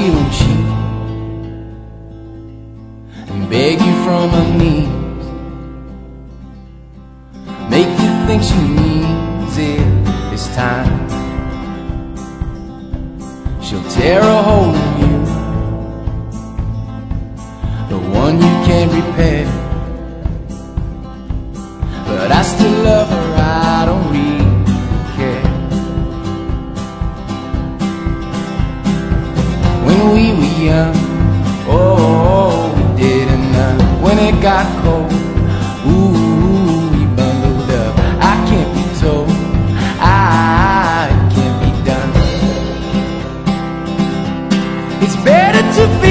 you and cheat and beg you from her knees, make you think she means it this time. She'll tear a hole in you, the one you can't repair. But I still love her, I don't really care. When we were young, oh, we did enough. When it got cold, ooh, we bundled up. I can't be told, I can't be done. It's better to be